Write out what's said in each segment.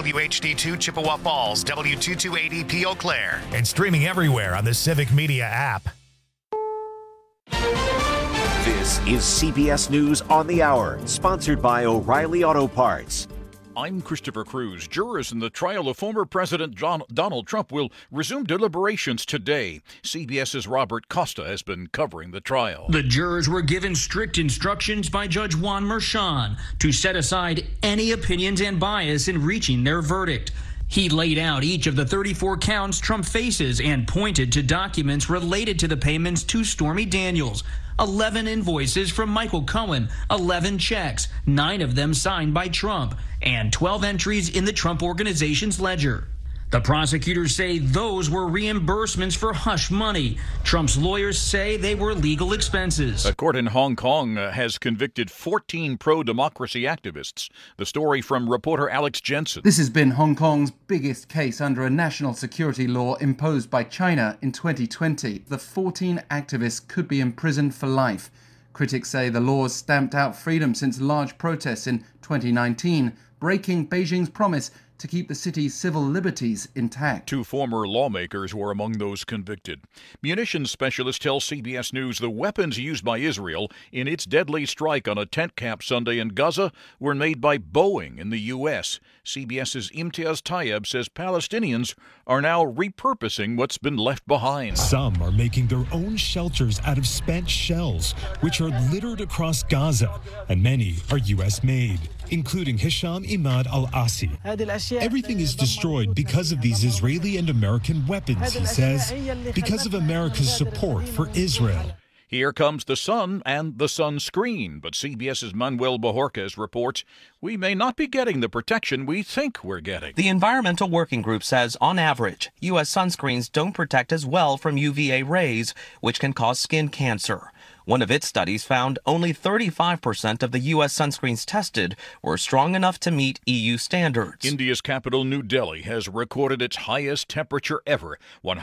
WHD2 Chippewa Falls, W228EP Eau Claire, and streaming everywhere on the Civic Media app. This is CBS News on the Hour, sponsored by O'Reilly Auto Parts. I'm Christopher Cruz. Jurors in the trial of former President Donald Trump will resume deliberations today. CBS's Robert Costa has been covering the trial. The jurors were given strict instructions by Judge Juan Merchan to set aside any opinions and bias in reaching their verdict. He laid out each of the 34 counts Trump faces and pointed to documents related to the payments to Stormy Daniels. 11 invoices from Michael Cohen, 11 checks, 9 of them signed by Trump, and 12 entries in the Trump Organization's ledger. The prosecutors say those were reimbursements for hush money. Trump's lawyers say they were legal expenses. A court in Hong Kong has convicted 14 pro-democracy activists. The story from reporter Alex Jensen. This has been Hong Kong's biggest case under a national security law imposed by China in 2020. The 14 activists could be imprisoned for life. Critics say the laws stamped out freedom since large protests in 2019, breaking Beijing's promise to keep the city's civil liberties intact. 2 former lawmakers were among those convicted. Munitions specialists tell CBS News the weapons used by Israel in its deadly strike on a tent camp Sunday in Gaza were made by Boeing in the U.S. CBS's Imtiaz Tayeb says Palestinians are now repurposing what's been left behind. Some are making their own shelters out of spent shells, which are littered across Gaza, and many are U.S. made, including Hisham Imad Al-Asi. Everything is destroyed because of these Israeli and American weapons, he says, because of America's support for Israel. Here comes the sun and the sunscreen, but CBS's Manuel Bojorquez reports we may not be getting the protection we think we're getting. The Environmental Working Group says, on average, U.S. sunscreens don't protect as well from UVA rays, which can cause skin cancer. One of its studies found only 35% of the U.S. sunscreens tested were strong enough to meet EU standards. India's capital, New Delhi, has recorded its highest temperature ever,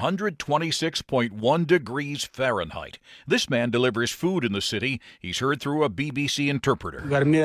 126.1 degrees Fahrenheit. This man delivers food in the city. He's heard through a BBC interpreter.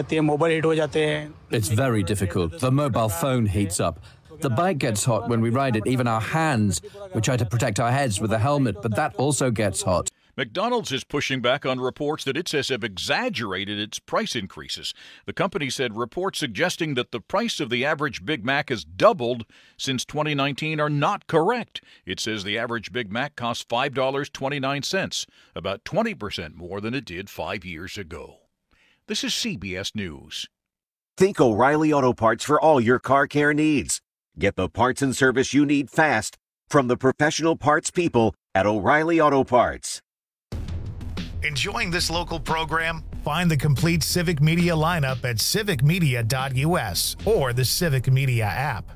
It's very difficult. The mobile phone heats up. The bike gets hot when we ride it, even our hands. We try to protect our heads with a helmet, but that also gets hot. McDonald's is pushing back on reports that it says have exaggerated its price increases. The company said reports suggesting that the price of the average Big Mac has doubled since 2019 are not correct. It says the average Big Mac costs $5.29, about 20% more than it did 5 years ago. This is CBS News. Think O'Reilly Auto Parts for all your car care needs. Get the parts and service you need fast from the professional parts people at O'Reilly Auto Parts. Enjoying this local program? Find the complete Civic Media lineup at civicmedia.us or the Civic Media app.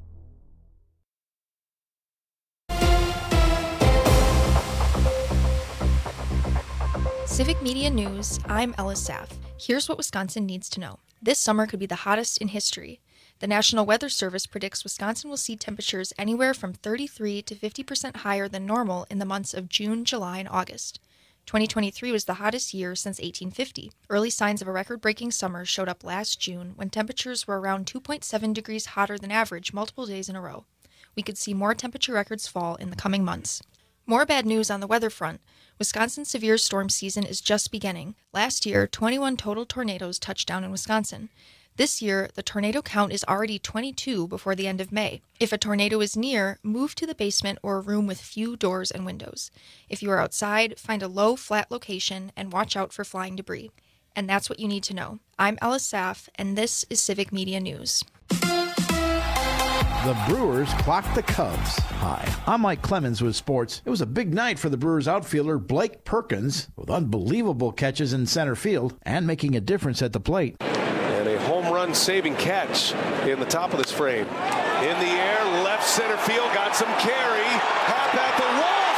Civic Media News, I'm Ellis Saff. Here's what Wisconsin needs to know. This summer could be the hottest in history. The National Weather Service predicts Wisconsin will see temperatures anywhere from 33 to 50% higher than normal in the months of June, July, and August. 2023 was the hottest year since 1850. Early signs of a record-breaking summer showed up last June when temperatures were around 2.7 degrees hotter than average multiple days in a row. We could see more temperature records fall in the coming months. More bad news on the weather front. Wisconsin's severe storm season is just beginning. Last year, 21 total tornadoes touched down in Wisconsin. This year, the tornado count is already 22 before the end of May. If a tornado is near, move to the basement or a room with few doors and windows. If you are outside, find a low, flat location and watch out for flying debris. And that's what you need to know. I'm Ellis Saff, and this is Civic Media News. The Brewers clocked the Cubs. Hi, I'm Mike Clemens with sports. It was a big night for the Brewers outfielder Blake Perkins with unbelievable catches in center field and making a difference at the plate. And a home run saving catch in the top of this frame. In the air, left center field, got some carry. Half at the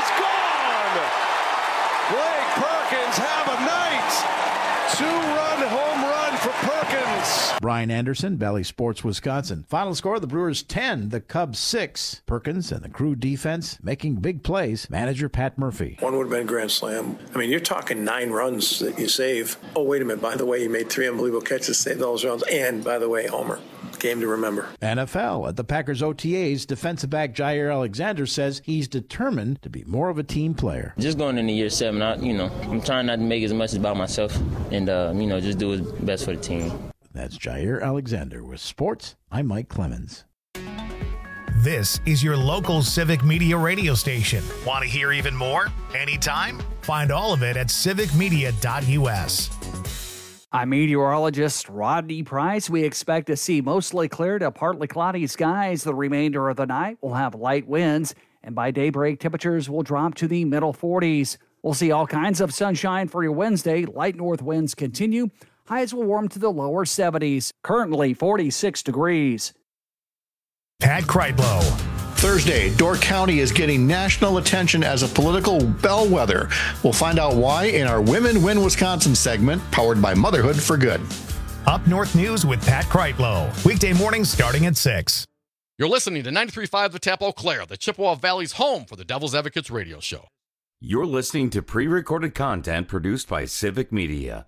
wall, it's gone! Blake Perkins have a night! 2-run home run for Perkins. Brian Anderson, Valley Sports, Wisconsin. Final score, the Brewers 10, the Cubs 6. Perkins and the Crew defense making big plays. Manager Pat Murphy. One would have been a grand slam. I mean, you're talking 9 runs that you save. Oh, wait a minute. By the way, you made 3 unbelievable catches, saved all those runs. And, by the way, homer. game to remember. NFL. At the Packers OTAs, defensive back Jair Alexander says he's determined to be more of a team player. Just going into year 7, I'm trying not to make as much about myself and, just do what's best for the team. That's Jair Alexander with sports. I'm Mike Clemens. This is your local Civic Media radio station. Want to hear even more? Anytime? Find all of it at civicmedia.us. I'm meteorologist Rodney Price. We expect to see mostly clear to partly cloudy skies the remainder of the night. We'll have light winds, and by daybreak, temperatures will drop to the middle 40s. We'll see all kinds of sunshine for your Wednesday. Light north winds continue. Highs will warm to the lower 70s. Currently 46 degrees. Pat Kreitlow. Thursday, Door County is getting national attention as a political bellwether. We'll find out why in our Women Win Wisconsin segment, powered by Motherhood for Good. Up North News with Pat Kreitlow. Weekday mornings starting at 6. You're listening to 93.5 The Tap Eau Claire, the Chippewa Valley's home for the Devil's Advocates radio show. You're listening to pre-recorded content produced by Civic Media.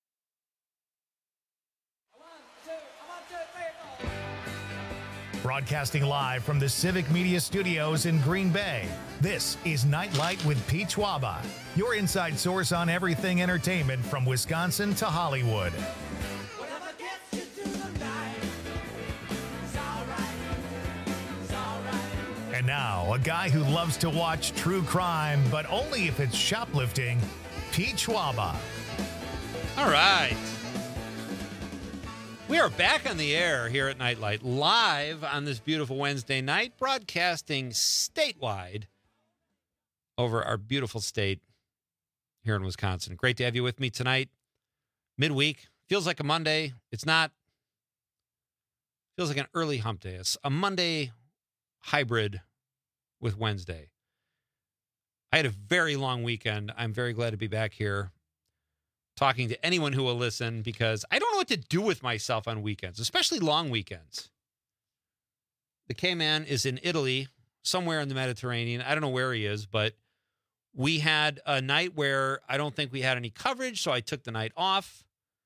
Broadcasting live from the Civic Media Studios in Green Bay, this is Nightlight with Pete Schwaba, your inside source on everything entertainment from Wisconsin to Hollywood. And now, a guy who loves to watch true crime, but only if it's shoplifting, Pete Schwaba. All right. We are back on the air here at Nightlight, live on this beautiful Wednesday night, broadcasting statewide over our beautiful state here in Wisconsin. Great to have you with me tonight. Midweek. Feels like a Monday. It's not. Feels like an early hump day. It's a Monday hybrid with Wednesday. I had a very long weekend. I'm very glad to be back here talking to anyone who will listen, because I don't know what to do with myself on weekends, especially long weekends. The K-Man is in Italy, somewhere in the Mediterranean. I don't know where he is, but we had a night where I don't think we had any coverage, so I took the night off.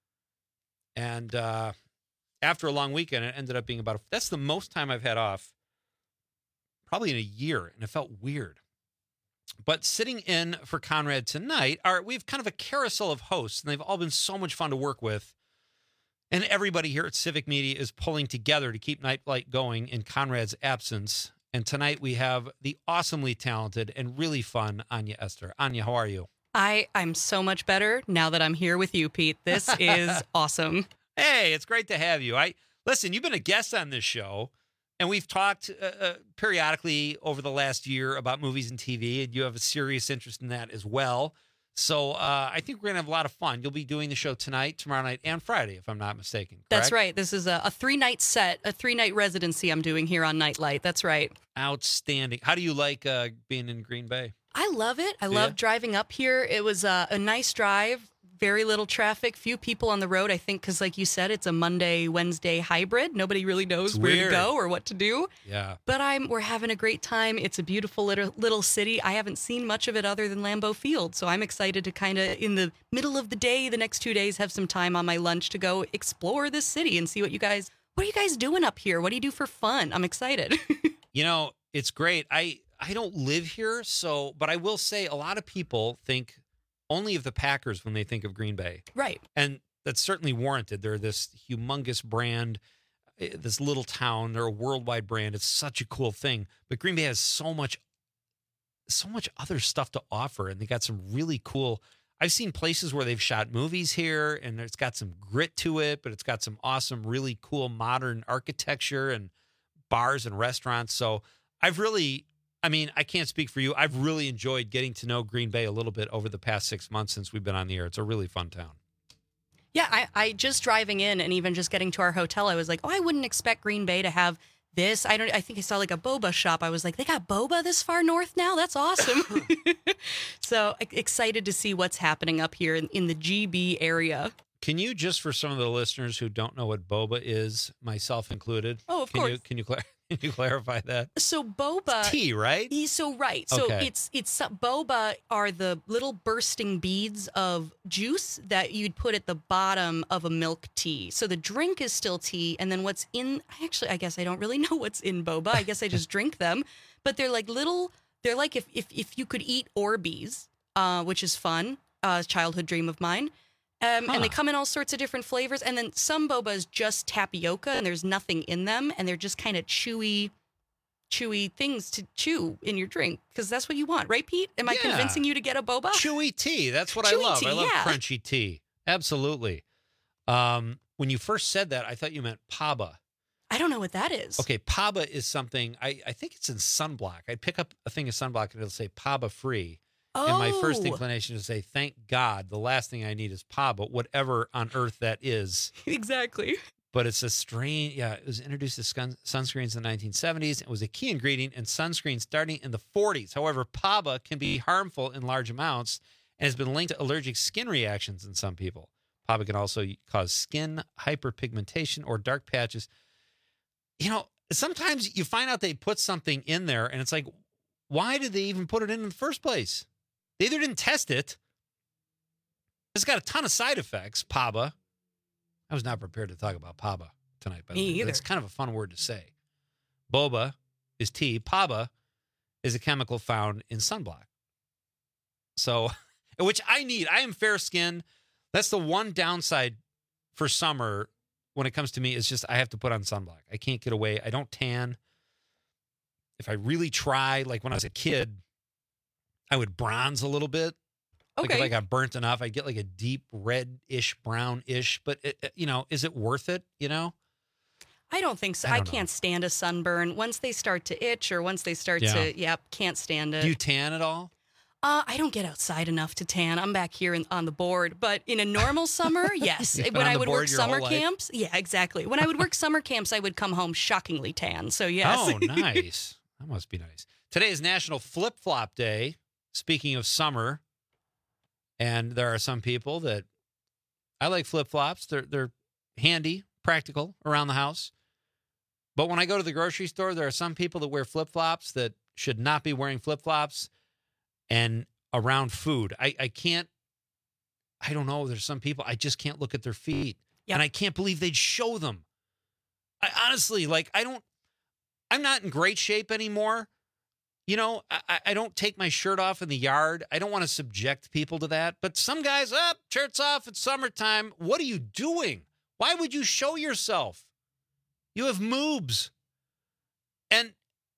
And after a long weekend, it ended up being that's the most time I've had off, probably in a year, and it felt weird. But sitting in for Conrad tonight, we have kind of a carousel of hosts, and they've all been so much fun to work with. And everybody here at Civic Media is pulling together to keep Nightlight going in Conrad's absence. And tonight we have the awesomely talented and really fun Anya Esther. Anya, how are you? I'm so much better now that I'm here with you, Pete. This is awesome. Hey, it's great to have you. Listen, you've been a guest on this show. And we've talked periodically over the last year about movies and TV, and you have a serious interest in that as well. So I think we're going to have a lot of fun. You'll be doing the show tonight, tomorrow night, and Friday, if I'm not mistaken. Correct? That's right. This is a 3-night set, a 3-night residency I'm doing here on Nightlight. That's right. Outstanding. How do you like being in Green Bay? I love it. I love driving up here. It was a nice drive. Very little traffic, few people on the road, I think, because like you said, it's a Monday, Wednesday hybrid. Nobody really knows where to go or what to do. Yeah. But we're having a great time. It's a beautiful little city. I haven't seen much of it other than Lambeau Field, so I'm excited to kind of, in the middle of the day, the next 2 days, have some time on my lunch to go explore this city and see what are you guys doing up here? What do you do for fun? I'm excited. It's great. I don't live here, but I will say a lot of people think only of the Packers when they think of Green Bay. Right. And that's certainly warranted. They're this humongous brand, this little town. They're a worldwide brand. It's such a cool thing. But Green Bay has so much other stuff to offer, and they got some really cool. I've seen places where they've shot movies here, and it's got some grit to it, but it's got some awesome, really cool modern architecture and bars and restaurants. So I can't speak for you. I've really enjoyed getting to know Green Bay a little bit over the past 6 months since we've been on the air. It's a really fun town. Yeah, I just driving in and even just getting to our hotel, I was like, I wouldn't expect Green Bay to have this. I think I saw like a boba shop. I was like, they got boba this far north now? That's awesome. So excited to see what's happening up here in the GB area. Can you, just for some of the listeners who don't know what boba is, myself included? Oh, of course. Can you clarify? Can you clarify that? So boba, it's tea, right? Right. Okay. So it's boba are the little bursting beads of juice that you'd put at the bottom of a milk tea. So the drink is still tea, and then what's in? I guess I don't really know what's in boba. I guess I just drink them, but they're like little. They're like if you could eat Orbeez, which is fun, childhood dream of mine. And they come in all sorts of different flavors. And then some boba is just tapioca and there's nothing in them. And they're just kind of chewy things to chew in your drink. Because that's what you want. Right, Pete? Am I convincing you to get a boba? Chewy tea. That's what Chewy I love. tea, I love yeah. crunchy tea. Absolutely. When you first said that, I thought you meant paba. I don't know what that is. Okay, paba is something, I think it's in sunblock. I'd pick up a thing of sunblock and it'll say paba free. Oh. And my first inclination is to say, thank God, the last thing I need is paba, whatever on earth that is. Exactly. But it's a strange, it was introduced to sunscreens in the 1970s. It was a key ingredient in sunscreens starting in the 40s. However, paba can be harmful in large amounts and has been linked to allergic skin reactions in some people. Paba can also cause skin hyperpigmentation or dark patches. You know, sometimes you find out they put something in there and it's like, why did they even put it in the first place? They either didn't test it. It's got a ton of side effects, paba. I was not prepared to talk about paba tonight, but it's kind of a fun word to say. Boba is tea. Paba is a chemical found in sunblock. So, which I need. I am fair-skinned. That's the one downside for summer when it comes to me is just I have to put on sunblock. I can't get away. I don't tan. If I really try, like when I was a kid, I would bronze a little bit. Okay. Like if I got burnt enough, I'd get like a deep red-ish, brownish. But, is it worth it, I don't think so. I can't stand a sunburn. Once they start to itch or once they start can't stand it. Do you tan at all? I don't get outside enough to tan. I'm back here on the board. But in a normal summer, yes. When I would work summer camps, exactly. When I would work summer camps, I would come home shockingly tan. So, yes. Oh, nice. That must be nice. Today is National Flip-Flop Day. Speaking of summer, and there are some people that I like flip-flops. They're handy, practical around the house. But when I go to the grocery store, there are some people that wear flip-flops that should not be wearing flip-flops and around food. I don't know. There's some people, I just can't look at their feet. Yep. And I can't believe they'd show them. I honestly, I'm not in great shape anymore. I don't take my shirt off in the yard. I don't want to subject people to that. But some guys, shirts off, it's summertime. What are you doing? Why would you show yourself? You have moobs. And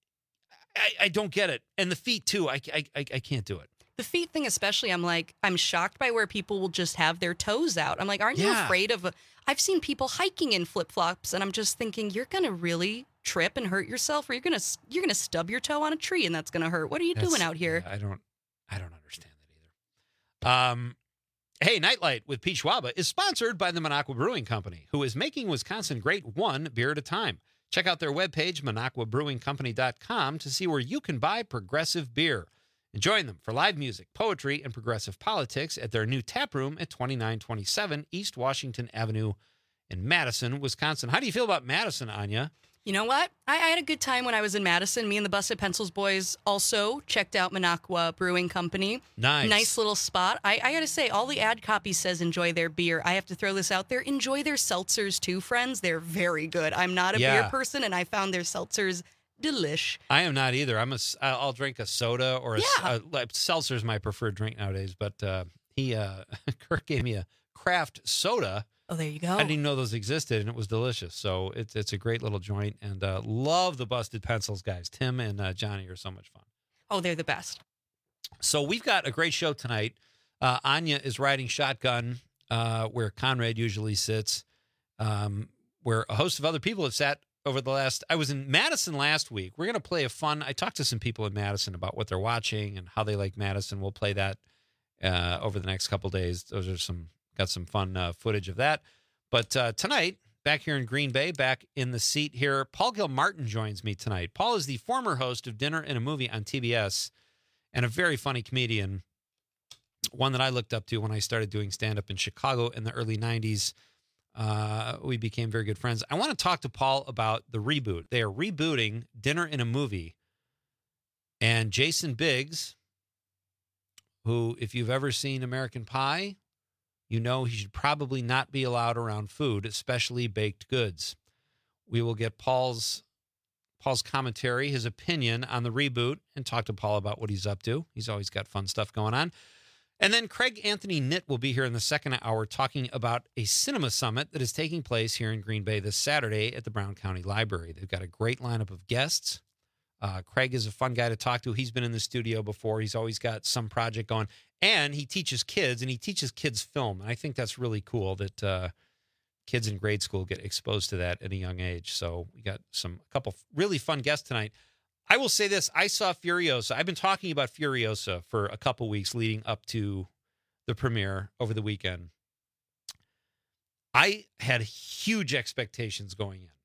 I don't get it. And the feet, too. I can't do it. The feet thing especially, I'm shocked by where people will just have their toes out. I'm like, aren't you afraid of... I've seen people hiking in flip-flops, and I'm just thinking, you're going to really trip and hurt yourself, or you're gonna stub your toe on a tree, and that's going to hurt. What are you doing out here? I don't understand that either. Hey, Nightlight with Pete Schwaba is sponsored by the Minocqua Brewing Company, who is making Wisconsin great one beer at a time. Check out their webpage, MinocquaBrewingCompany.com, to see where you can buy progressive beer. And join them for live music, poetry, and progressive politics at their new tap room at 2927 East Washington Avenue in Madison, Wisconsin. How do you feel about Madison, Anya? You know what? I had a good time when I was in Madison. Me and the Busted Pencils boys also checked out Minocqua Brewing Company. Nice little spot. I got to say, all the ad copy says enjoy their beer. I have to throw this out there. Enjoy their seltzers too, friends. They're very good. I'm not a beer person, and I found their seltzers delish. I am not either. I'll drink a soda or seltzer's my preferred drink nowadays. But Kirk gave me a craft soda. Oh, there you go. I didn't even know those existed, and it was delicious. So it's a great little joint, and love the Busted Pencils guys. Tim and Johnny are so much fun. Oh, they're the best. So we've got a great show tonight. Anya is riding shotgun where Conrad usually sits, where a host of other people have sat over the last... I was in Madison last week. We're going to play I talked to some people in Madison about what they're watching and how they like Madison. We'll play that over the next couple days. Those are got some fun footage of that. But tonight, back here in Green Bay, back in the seat here, Paul Gilmartin joins me tonight. Paul is the former host of Dinner and a Movie on TBS and a very funny comedian, one that I looked up to when I started doing stand-up in Chicago in the early 90s. We became very good friends. I want to talk to Paul about the reboot. They are rebooting Dinner in a Movie. And Jason Biggs, who, if you've ever seen American Pie, you know he should probably not be allowed around food, especially baked goods. We will get Paul's commentary, his opinion on the reboot, and talk to Paul about what he's up to. He's always got fun stuff going on. And then Craig Anthony Knitt will be here in the second hour talking about a cinema summit that is taking place here in Green Bay this Saturday at the Brown County Library. They've got a great lineup of guests. Craig is a fun guy to talk to. He's been in the studio before. He's always got some project going. And he teaches kids, and he teaches kids film. And I think that's really cool that kids in grade school get exposed to that at a young age. So we got a couple really fun guests tonight. I will say this. I saw Furiosa. I've been talking about Furiosa for a couple weeks leading up to the premiere over the weekend. I had huge expectations going in,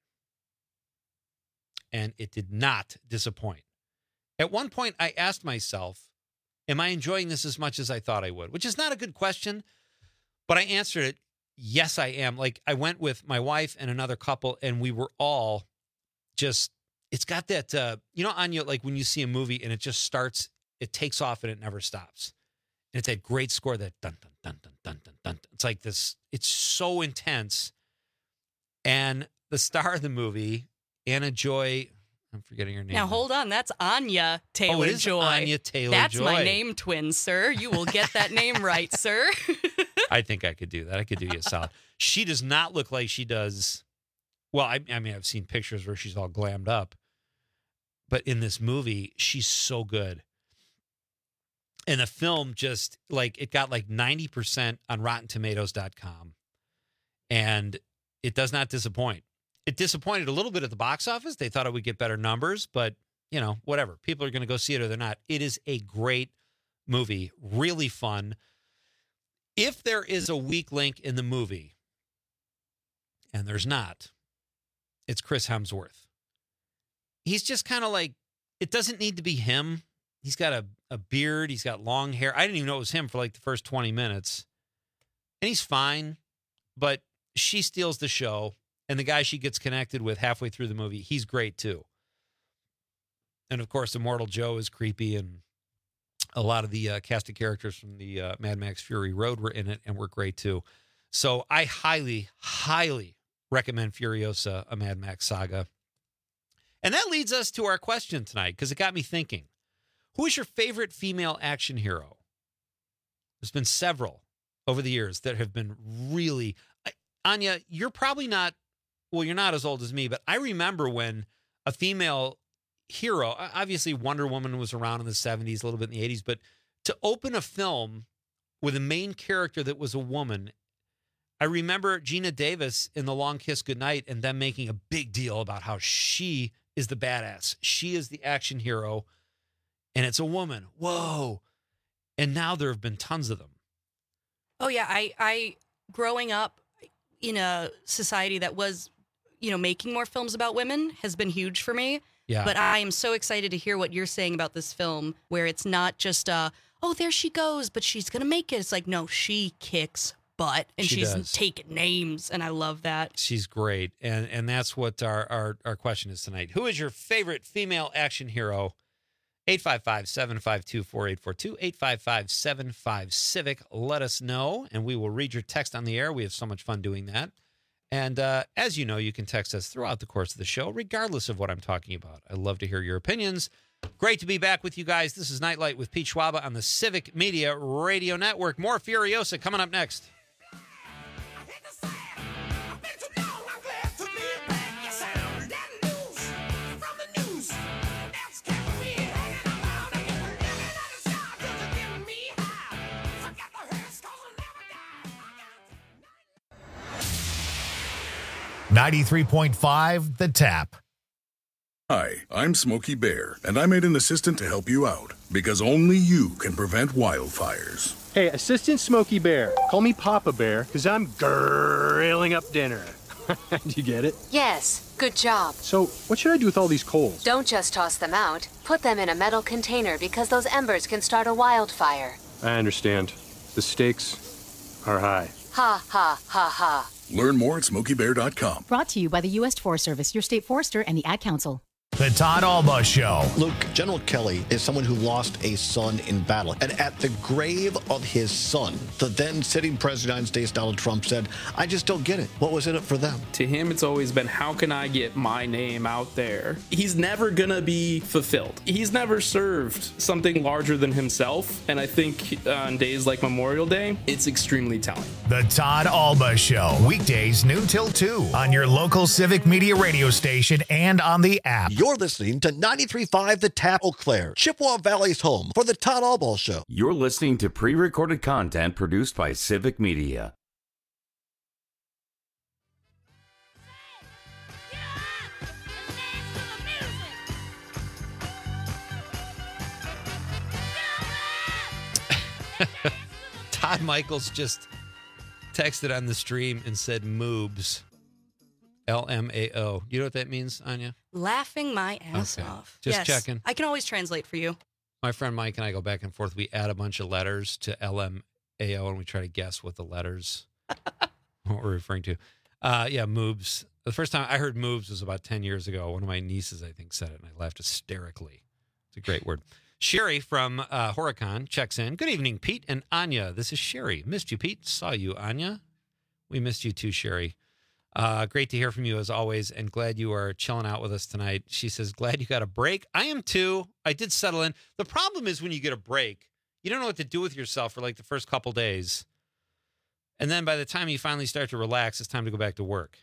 and it did not disappoint. At one point, I asked myself, am I enjoying this as much as I thought I would? Which is not a good question, but I answered it, yes, I am. Like, I went with my wife and another couple, and we were all just, it's got that, Anya, like when you see a movie and it just starts, it takes off and it never stops. And it's that great score, that dun, dun, dun, dun, dun, dun, dun. It's like this, it's so intense. And the star of the movie, Anna Joy, I'm forgetting her name. Now, hold on. That's Anya Taylor-Joy. Anya Taylor-Joy. That's my name twin, sir. You will get that name right, sir. I think I could do that. I could do you a solid. She does not look like she does. Well, I mean, I've seen pictures where she's all glammed up. But in this movie, she's so good. And the film just, like, it got like 90% on RottenTomatoes.com. And it does not disappoint. It disappointed a little bit at the box office. They thought it would get better numbers, but, whatever. People are going to go see it or they're not. It is a great movie, really fun. If there is a weak link in the movie, and there's not, it's Chris Hemsworth. He's just kind of like, it doesn't need to be him. He's got a beard. He's got long hair. I didn't even know it was him for like the first 20 minutes. And he's fine, but she steals the show. And the guy she gets connected with halfway through the movie, he's great too. And of course, Immortal Joe is creepy, and a lot of the cast of characters from the Mad Max Fury Road were in it and were great too. So I highly, highly recommend Furiosa, a Mad Max saga. And that leads us to our question tonight, because it got me thinking. Who is your favorite female action hero? There's been several over the years that have been really... Anya, you're probably not... Well, you're not as old as me, but I remember when a female hero, obviously Wonder Woman was around in the 70s, a little bit in the 80s, but to open a film with a main character that was a woman, I remember Gina Davis in The Long Kiss Goodnight and them making a big deal about how she is the badass. She is the action hero, and it's a woman. Whoa. And now there have been tons of them. Oh, yeah. I growing up in a society that was, making more films about women has been huge for me. Yeah. But I am so excited to hear what you're saying about this film, where it's not just, oh, there she goes, but she's going to make it. It's like, no, she kicks butt, and she's taking names, and I love that. She's great. And that's what our question is tonight. Who is your favorite female action hero? 855-752-4842, 855-75-CIVIC. Let us know, and we will read your text on the air. We have so much fun doing that. And as you know, you can text us throughout the course of the show, regardless of what I'm talking about. I love to hear your opinions. Great to be back with you guys. This is Nightlight with Pete Schwaba on the Civic Media Radio Network. More Furiosa coming up next. .5 The Tap. Hi, I'm Smokey Bear, and I made an assistant to help you out, because only you can prevent wildfires. Hey, Assistant Smokey Bear, call me Papa Bear, because I'm grilling up dinner. Do you get it? Yes, good job. So, what should I do with all these coals? Don't just toss them out. Put them in a metal container, because those embers can start a wildfire. I understand. The stakes are high. Ha, ha, ha, ha. Learn more at SmokeyBear.com. Brought to you by the U.S. Forest Service, your state forester, and the Ad Council. The Todd Alba Show. Luke, General Kelly is someone who lost a son in battle. And at the grave of his son, the then sitting president of the United States, Donald Trump, said, I just don't get it. What was in it for them? To him, it's always been, how can I get my name out there? He's never going to be fulfilled. He's never served something larger than himself. And I think on days like Memorial Day, it's extremely telling. The Todd Alba Show. Weekdays noon till 2 on your local Civic Media radio station and on the app. You're listening to 93.5 The Tap, Eau Claire, Chippewa Valley's home for the Todd Alba Show. You're listening to pre-recorded content produced by Civic Media. Todd Michaels just texted on the stream and said moobs. LMAO. You know what that means, Anya? Laughing my ass off. Just checking. I can always translate for you. My friend Mike and I go back and forth. We add a bunch of letters to LMAO and we try to guess what the letters, what we're referring to. Yeah, moobs. The first time I heard moobs was about 10 years ago. One of my nieces, I think, said it, and I laughed hysterically. It's a great word. Sherry from Horicon checks in. Good evening, Pete and Anya. This is Sherry. Missed you, Pete. Saw you, Anya. We missed you too, Sherry. Great to hear from you as always, and glad you are chilling out with us tonight. She says, glad you got a break. I am too. I did settle in. The problem is when you get a break, you don't know what to do with yourself for like the first couple days. And then by the time you finally start to relax, it's time to go back to work.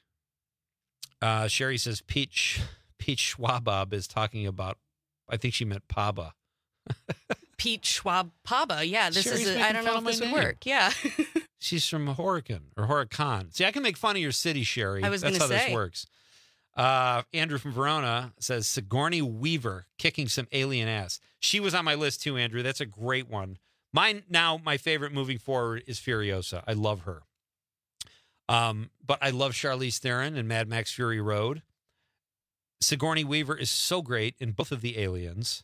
Sherry says, Pete Schwabab is talking about, I think she meant Paba. Pete Schwab Paba. Yeah, this Sherry's is, I don't know if this would work. Yeah. She's from Horicon or Horicon. See, I can make fun of your city, Sherry. I was going to say. That's how this works. Andrew from Verona says Sigourney Weaver kicking some alien ass. She was on my list too, Andrew. That's a great one. Mine now, my favorite moving forward is Furiosa. I love her. But I love Charlize Theron in Mad Max Fury Road. Sigourney Weaver is so great in both of the Aliens.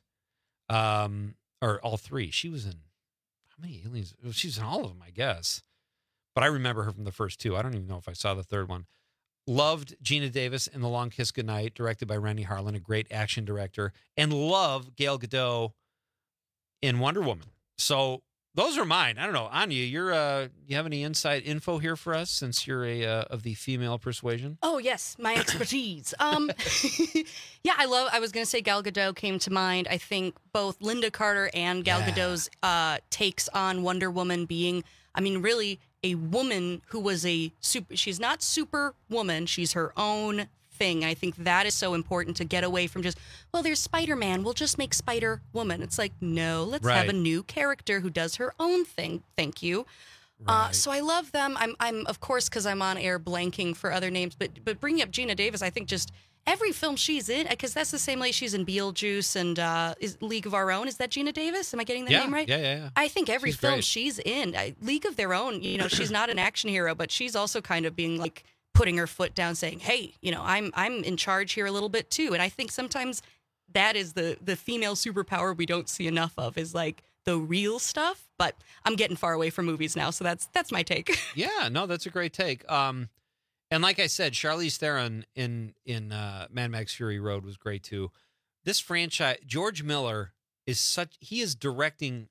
Or all three. She was in, how many Aliens? Well, she's in all of them, I guess. But I remember her from the first two. I don't even know if I saw the third one. Loved Gina Davis in The Long Kiss Goodnight, directed by Renny Harlin, a great action director. And love Gal Gadot in Wonder Woman. So those are mine. I don't know. Anya, you have any inside info here for us since you're of the female persuasion? Oh, yes. My expertise. Yeah, I was going to say Gal Gadot came to mind. I think both Linda Carter and Gal Gadot's takes on Wonder Woman being, I mean, really a woman who was she's not Superwoman. She's her own thing. I think that is so important to get away from just, well, there's Spider-Man. We'll just make Spider-Woman. It's like, no, let's have a new character who does her own thing. Thank you. Right. So I love them. I'm of course, because I'm on air blanking for other names, but bringing up Gina Davis, I think just every film she's in, because that's the same way she's in Beetlejuice and is League of Our Own. Is that Gina Davis? Am I getting the name right? Yeah. I think every film she's in, League of Their Own, she's not an action hero, but she's also kind of being like putting her foot down saying, hey, I'm in charge here a little bit too. And I think sometimes that is the female superpower we don't see enough of, is like the real stuff. But I'm getting far away from movies now, so that's my take. Yeah, no, that's a great take. And like I said, Charlize Theron in Mad Max Fury Road was great too. This franchise, George Miller he is directing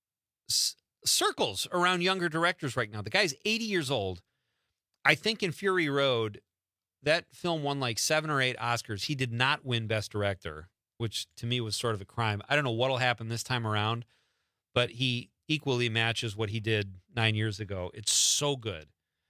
circles around younger directors right now. The guy's 80 years old. I think in Fury Road, that film won like 7 or 8 Oscars. He did not win Best Director, which to me was sort of a crime. I don't know what'll happen this time around, but he equally matches what he did 9 years ago. It's so good.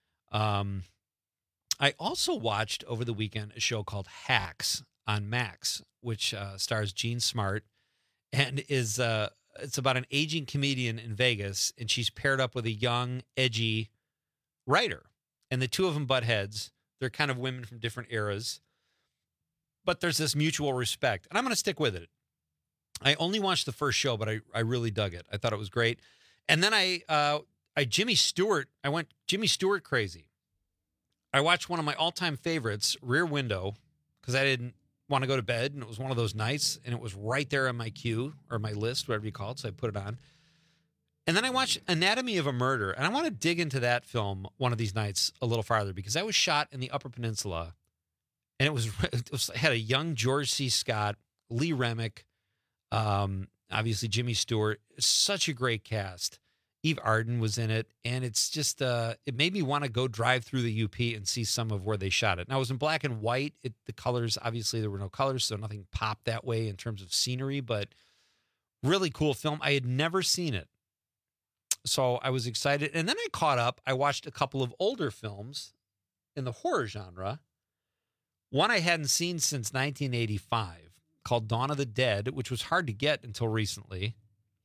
I also watched over the weekend a show called Hacks on Max, which stars Jean Smart and is it's about an aging comedian in Vegas, and she's paired up with a young, edgy writer. And the two of them butt heads. They're kind of women from different eras. But there's this mutual respect. And I'm going to stick with it. I only watched the first show, but I really dug it. I thought it was great. And then I Jimmy Stewart crazy. I watched one of my all-time favorites, Rear Window, because I didn't want to go to bed, and it was one of those nights, and it was right there on my queue, or my list, whatever you call it, so I put it on. And then I watched Anatomy of a Murder, and I want to dig into that film one of these nights a little farther because that was shot in the Upper Peninsula, and it had a young George C. Scott, Lee Remick, obviously Jimmy Stewart. Such a great cast. Eve Arden was in it, and it's just it made me want to go drive through the UP and see some of where they shot it. Now, it was in black and white. The colors, obviously, there were no colors, so nothing popped that way in terms of scenery, but really cool film. I had never seen it, so I was excited. And then I caught up. I watched a couple of older films in the horror genre. One I hadn't seen since 1985 called Dawn of the Dead, which was hard to get until recently.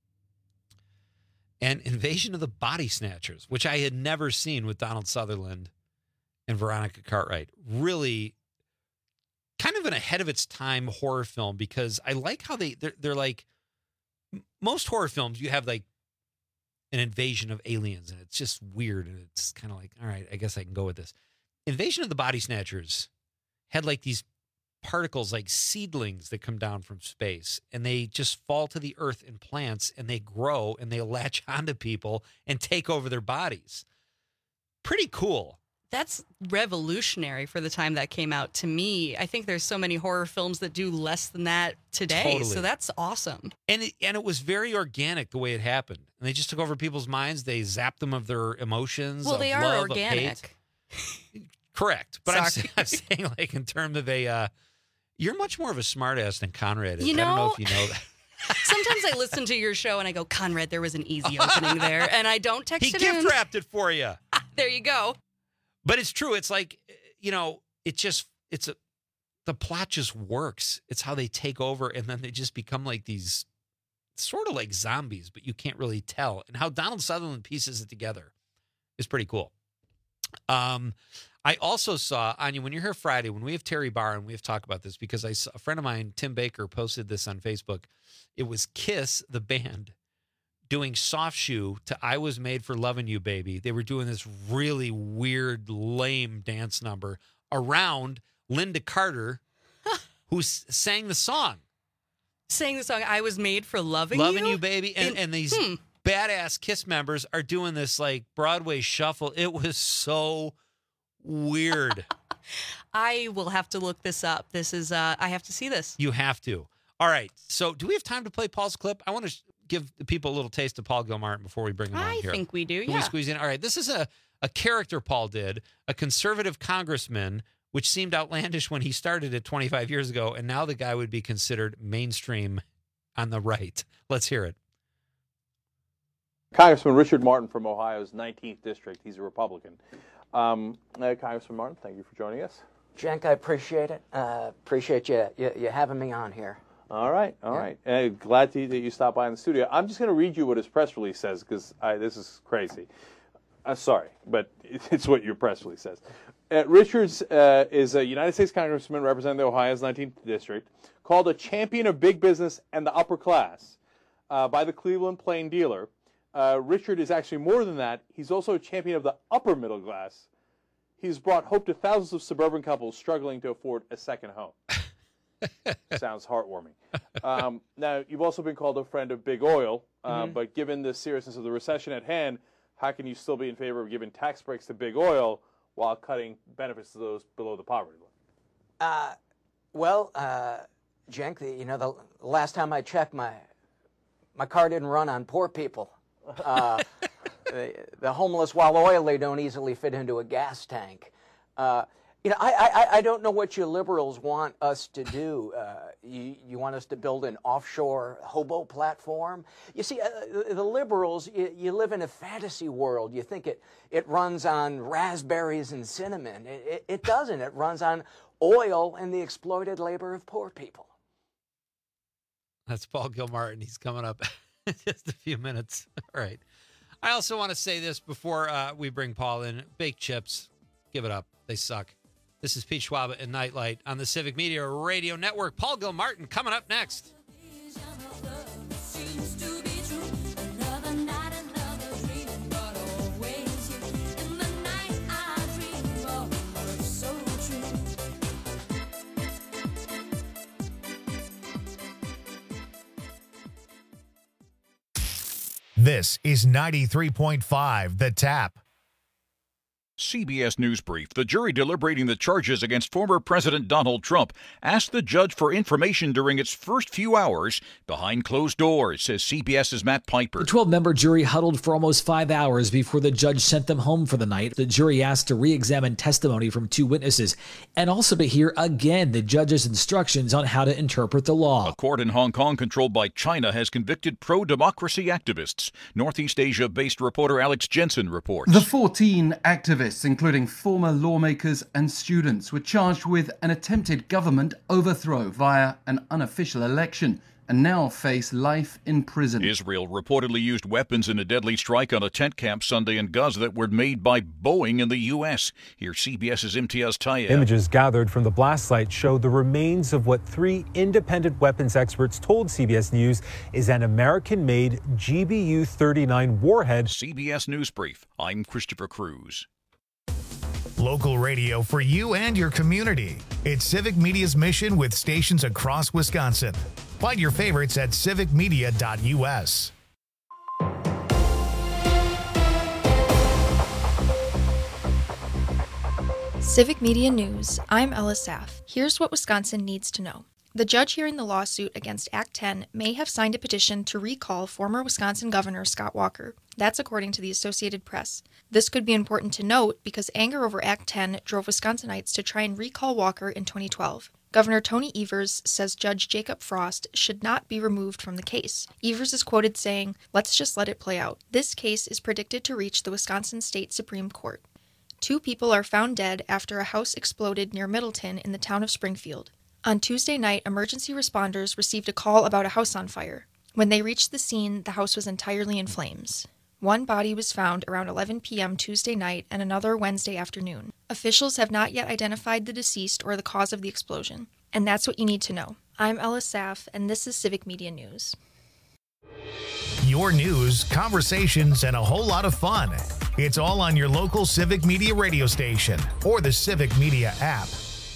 And Invasion of the Body Snatchers, which I had never seen with Donald Sutherland and Veronica Cartwright. Really kind of an ahead of its time horror film because I like how they're like most horror films, you have like an invasion of aliens and it's just weird and it's kind of like, all right, I guess I can go with this. Invasion of the Body Snatchers had like these particles like seedlings that come down from space and they just fall to the earth in plants and they grow and they latch onto people and take over their bodies. Pretty cool. That's revolutionary for the time that came out to me. I think there's so many horror films that do less than that today. Totally. So that's awesome. And it was very organic the way it happened. And they just took over people's minds. They zapped them of their emotions. Well, of they are love, organic. Correct. But I'm saying like in terms of you're much more of a smartass than Conrad is. You know, I don't know if you know that. Sometimes I listen to your show and I go, Conrad, there was an easy opening there. And I don't text He it in. gift wrapped it for you. There you go. But it's true. It's like, the plot just works. It's how they take over and then they just become like these sort of like zombies, but you can't really tell. And how Donald Sutherland pieces it together is pretty cool. I also saw, Anya, when you're here Friday, when we have Terry Barr, and we have talked about this because I saw a friend of mine, Tim Baker, posted this on Facebook. It was Kiss, the band, doing Soft Shoe to I Was Made for Loving You, Baby. They were doing this really weird, lame dance number around Linda Carter, who sang the song. Sang the song, I Was Made for Loving You, Baby. And these badass Kiss members are doing this like Broadway shuffle. It was so weird. I will have to look this up. This is, I have to see this. You have to. All right. So do we have time to play Paul's clip? I want to give the people a little taste of Paul Gilmartin before we bring him on here. I think we do, Can we squeeze in? All right. This is a character Paul did, a conservative congressman, which seemed outlandish when he started it 25 years ago, and now the guy would be considered mainstream on the right. Let's hear it. Congressman Richard Martin from Ohio's 19th District. He's a Republican. Congressman Martin, thank you for joining us. Cenk, I appreciate it. Appreciate you having me on here. All right. Glad that you stopped by in the studio. I'm just going to read you what his press release says because this is crazy. Sorry, but it's what your press release says. Richards is a United States Congressman representing Ohio's 19th District, called a champion of big business and the upper class by the Cleveland Plain Dealer. Richard is actually more than that. He's also a champion of the upper middle class. He's brought hope to thousands of suburban couples struggling to afford a second home. Sounds heartwarming. Now, you've also been called a friend of big oil, but given the seriousness of the recession at hand, how can you still be in favor of giving tax breaks to big oil while cutting benefits to those below the poverty line? Cenk, the last time I checked, my car didn't run on poor people. The homeless, while oily, don't easily fit into a gas tank. I don't know what you liberals want us to do. You want us to build an offshore hobo platform? You see, the liberals, you live in a fantasy world. You think it runs on raspberries and cinnamon. It doesn't. It runs on oil and the exploited labor of poor people. That's Paul Gilmartin. He's coming up in just a few minutes. All right. I also want to say this before we bring Paul in. Baked chips, give it up. They suck. This is Pete Schwab and Nightlight on the Civic Media Radio Network. Paul Gilmartin coming up next. This is 93.5 The Tap. CBS News Brief. The jury deliberating the charges against former President Donald Trump asked the judge for information during its first few hours behind closed doors, says CBS's Matt Piper. The 12-member jury huddled for almost 5 hours before the judge sent them home for the night. The jury asked to re-examine testimony from 2 witnesses and also to hear again the judge's instructions on how to interpret the law. A court in Hong Kong controlled by China has convicted pro-democracy activists. Northeast Asia-based reporter Alex Jensen reports. The 14 activists, including former lawmakers and students, were charged with an attempted government overthrow via an unofficial election and now face life in prison. Israel reportedly used weapons in a deadly strike on a tent camp Sunday in Gaza that were made by Boeing in the U.S. Here's CBS's Imtiaz Tayeb. Images gathered from the blast site show the remains of what 3 independent weapons experts told CBS News is an American-made GBU-39 warhead. CBS News Brief. I'm Christopher Cruz. Local radio for you and your community. It's Civic Media's mission with stations across Wisconsin. Find your favorites at civicmedia.us. Civic Media News. I'm Ella Saff. Here's what Wisconsin needs to know. The judge hearing the lawsuit against Act 10 may have signed a petition to recall former Wisconsin Governor Scott Walker. That's according to the Associated Press. This could be important to note because anger over Act 10 drove Wisconsinites to try and recall Walker in 2012. Governor Tony Evers says Judge Jacob Frost should not be removed from the case. Evers is quoted saying, "Let's just let it play out." This case is predicted to reach the Wisconsin State Supreme Court. 2 people are found dead after a house exploded near Middleton in the town of Springfield. On Tuesday night, emergency responders received a call about a house on fire. When they reached the scene, the house was entirely in flames. 1 body was found around 11 p.m. Tuesday night and another Wednesday afternoon. Officials have not yet identified the deceased or the cause of the explosion. And that's what you need to know. I'm Ella Saff, and this is Civic Media News. Your news, conversations, and a whole lot of fun. It's all on your local Civic Media radio station or the Civic Media app.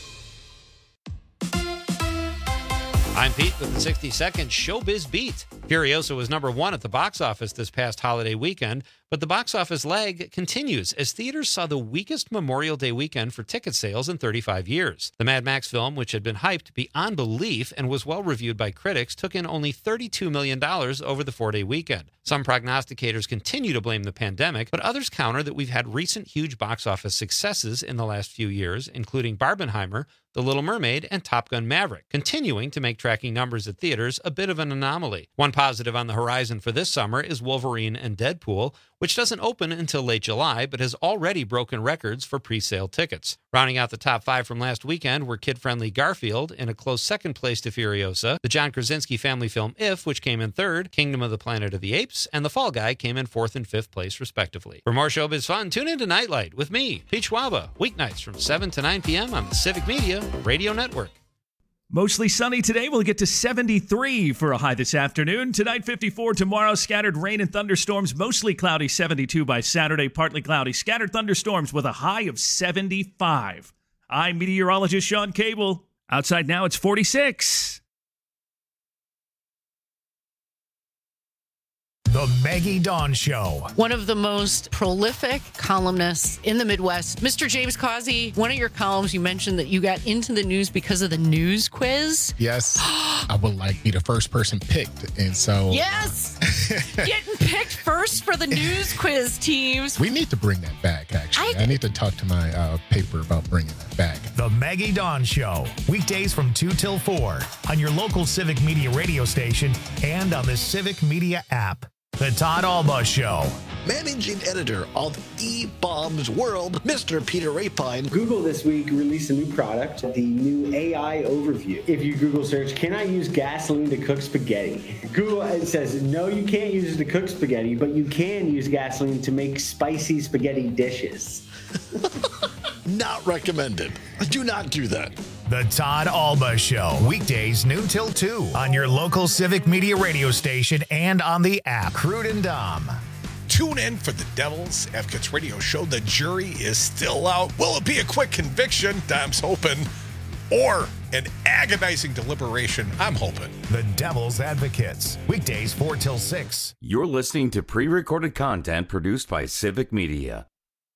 I'm Pete with the 60-second Showbiz Beat. Furiosa was number 1 at the box office this past holiday weekend, but the box office lag continues as theaters saw the weakest Memorial Day weekend for ticket sales in 35 years. The Mad Max film, which had been hyped beyond belief and was well reviewed by critics, took in only $32 million over the 4-day weekend. Some prognosticators continue to blame the pandemic, but others counter that we've had recent huge box office successes in the last few years, including Barbenheimer, The Little Mermaid, and Top Gun Maverick, continuing to make tracking numbers at theaters a bit of an anomaly. One positive on the horizon for this summer is Wolverine and Deadpool, which doesn't open until late July, but has already broken records for pre-sale tickets. Rounding out the top 5 from last weekend were kid-friendly Garfield in a close second place to Furiosa, the John Krasinski family film If, which came in 3rd, Kingdom of the Planet of the Apes, and The Fall Guy came in 4th and 5th place, respectively. For more showbiz fun, tune in to Nightlight with me, Pete Schwaba, weeknights from 7 to 9 p.m. on the Civic Media Radio Network. Mostly sunny today. We'll get to 73 for a high this afternoon. Tonight, 54. Tomorrow, scattered rain and thunderstorms. Mostly cloudy, 72 by Saturday. Partly cloudy. Scattered thunderstorms with a high of 75. I'm meteorologist Sean Cable. Outside now, it's 46. The Maggie Dawn Show. One of the most prolific columnists in the Midwest, Mr. James Causey. One of your columns, you mentioned that you got into the news because of the news quiz. Yes, I would like to be the first person picked, and so yes, getting picked first for the news quiz teams. We need to bring that back. Actually, I need to talk to my paper about bringing that back. The Maggie Dawn Show, weekdays from 2 till 4 on your local Civic Media radio station and on the Civic Media app. The Todd Alba Show. Managing editor of eBaum's World, Mr. Peter Rapine. Google this week released a new product, the new AI Overview. If you Google search, can I use gasoline to cook spaghetti? Google it says, no, you can't use it to cook spaghetti, but you can use gasoline to make spicy spaghetti dishes. Not recommended. Do not do that. The Todd Alba Show, weekdays noon till 2 on your local Civic Media radio station and on the app. Crude and Dom. Tune in for the Devil's Advocates radio show. The jury is still out. Will it be a quick conviction? Dom's hoping. Or An agonizing deliberation, I'm hoping. The Devil's Advocates, weekdays 4 till 6. You're listening to pre-recorded content produced by Civic Media.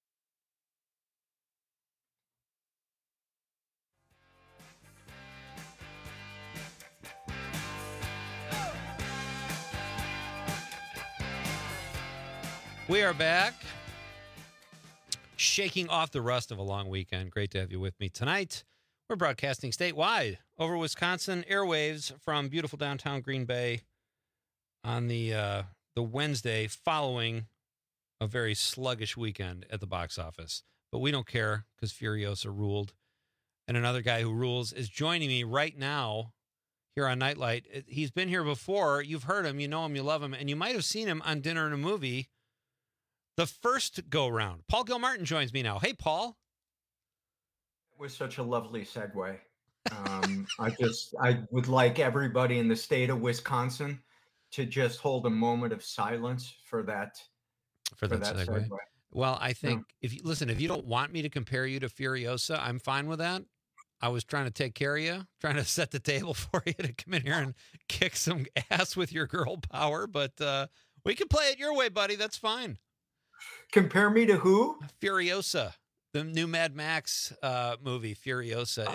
We are back, shaking off the rust of a long weekend. Great to have you with me tonight. We're broadcasting statewide over Wisconsin airwaves from beautiful downtown Green Bay on the Wednesday following a very sluggish weekend at the box office. But we don't care because Furiosa ruled. And another guy who rules is joining me right now here on Nightlight. He's been here before. You've heard him, you know him, you love him, and you might have seen him on Dinner and a Movie the first go-round. Paul Gilmartin joins me now. Hey, Paul. It was such a lovely segue. I would like everybody in the state of Wisconsin to just hold a moment of silence for that segue. Well, I think if you don't want me to compare you to Furiosa, I'm fine with that. I was trying to take care of you, trying to set the table for you to come in here and kick some ass with your girl power, but we can play it your way, buddy. That's fine. Compare me to who? Furiosa, the new Mad Max movie. Furiosa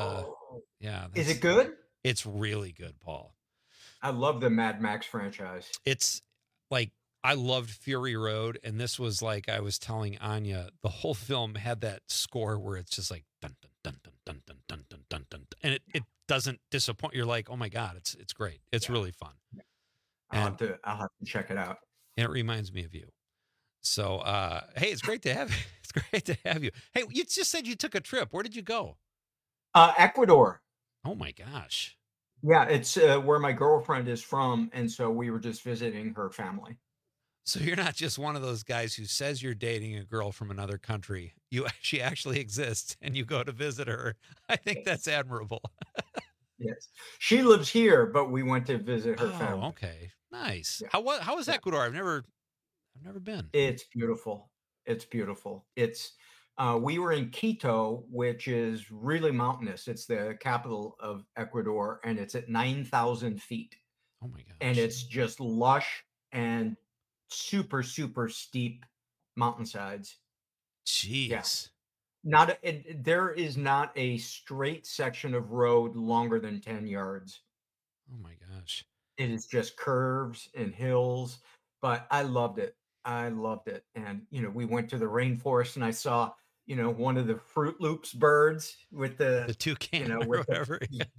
Is it good? It's really good, Paul. I love the Mad Max franchise. It's like I loved Fury Road, and this was like I was telling Anya, the whole film had that score where it's just like dun dun dun dun dun dun dun dun dun dun, and it doesn't disappoint. You're like, oh my god, it's great. It's really fun. I'll have to check it out. And it reminds me of you. So, hey, it's great to have you. It's great to have you. Hey, you just said you took a trip. Where did you go? Ecuador. Oh my gosh. Yeah, it's where my girlfriend is from, and so we were just visiting her family. So you're not just one of those guys who says you're dating a girl from another country. She actually exists, and you go to visit her. I think that's admirable. Yes, she lives here, but we went to visit her family. Okay, nice. Yeah. How is Ecuador? I've never been. It's beautiful. It's beautiful. We were in Quito, which is really mountainous. It's the capital of Ecuador, and it's at 9,000 feet. Oh my gosh. And it's just lush and super, super steep mountainsides. Jeez. Yeah. There is not a straight section of road longer than 10 yards. Oh my gosh. It is just curves and hills, but I loved it. And, we went to the rainforest and I saw, one of the Fruit Loops birds with the toucan or whatever.